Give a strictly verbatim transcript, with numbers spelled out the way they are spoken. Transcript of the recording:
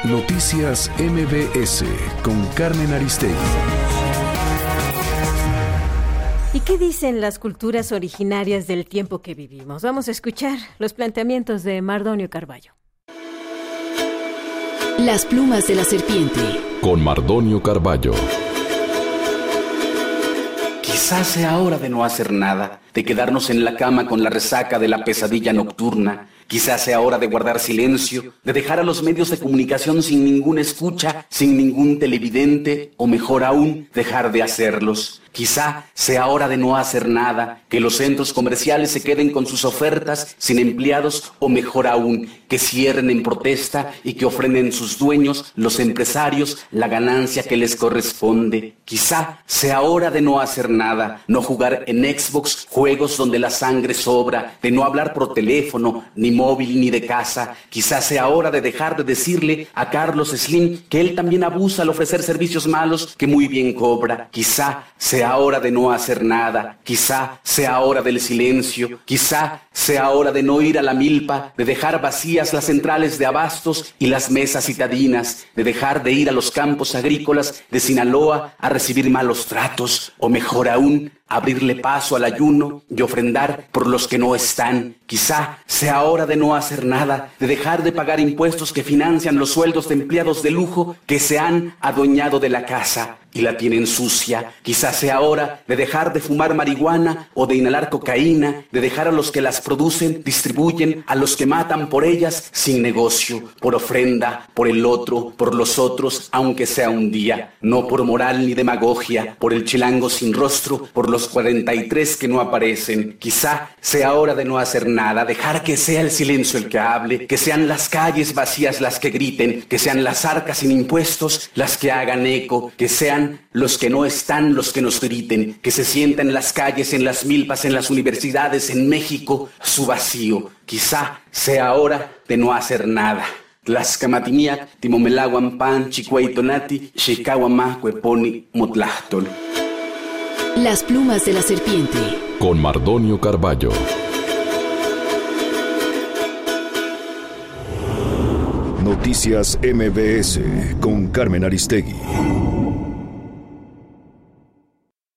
Noticias M B S con Carmen Aristegui. ¿Y qué dicen las culturas originarias del tiempo que vivimos? Vamos a escuchar los planteamientos de Mardonio Carballo. Las plumas de la serpiente. Con Mardonio Carballo. Quizás sea hora de no hacer nada, de quedarnos en la cama con la resaca de la pesadilla nocturna. Quizás sea hora de guardar silencio, de dejar a los medios de comunicación sin ninguna escucha, sin ningún televidente, o mejor aún, dejar de hacerlos. Quizá sea hora de no hacer nada, que los centros comerciales se queden con sus ofertas sin empleados, o mejor aún, que cierren en protesta y que ofrenden sus dueños, los empresarios, la ganancia que les corresponde. Quizá sea hora de no hacer nada, no jugar en Xbox juegos donde la sangre sobra, de no hablar por teléfono, ni móvil ni de casa. Quizá sea hora de dejar de decirle a Carlos Slim que él también abusa al ofrecer servicios malos que muy bien cobra. Quizá sea hora de no hacer nada, quizá sea hora del silencio, quizá sea hora de no ir a la milpa, de dejar vacías las centrales de abastos y las mesas citadinas, de dejar de ir a los campos agrícolas de Sinaloa a recibir malos tratos, o mejor aún, abrirle paso al ayuno y ofrendar por los que no están. Quizá sea hora de no hacer nada, de dejar de pagar impuestos que financian los sueldos de empleados de lujo que se han adueñado de la casa y la tienen sucia. Quizá sea hora de dejar de fumar marihuana o de inhalar cocaína, de dejar a los que las producen, distribuyen, a los que matan por ellas sin negocio, por ofrenda, por el otro, por los otros, aunque sea un día, no por moral ni demagogia, por el chilango sin rostro, por los cuarenta y tres que no aparecen. Quizá sea hora de no hacer nada, dejar que sea el silencio el que hable, que sean las calles vacías las que griten, que sean las arcas sin impuestos las que hagan eco, que sean los que no están los que nos griten, que se sienta en las calles, en las milpas, en las universidades, en México, su vacío. Quizá sea hora de no hacer nada. Tlaxcamatiniac, timomelaguan pan, chicueitonati, xicahuamá, cueponi, motlachtol. Las plumas de la serpiente. Con Mardonio Carballo. Noticias M B S con Carmen Aristegui.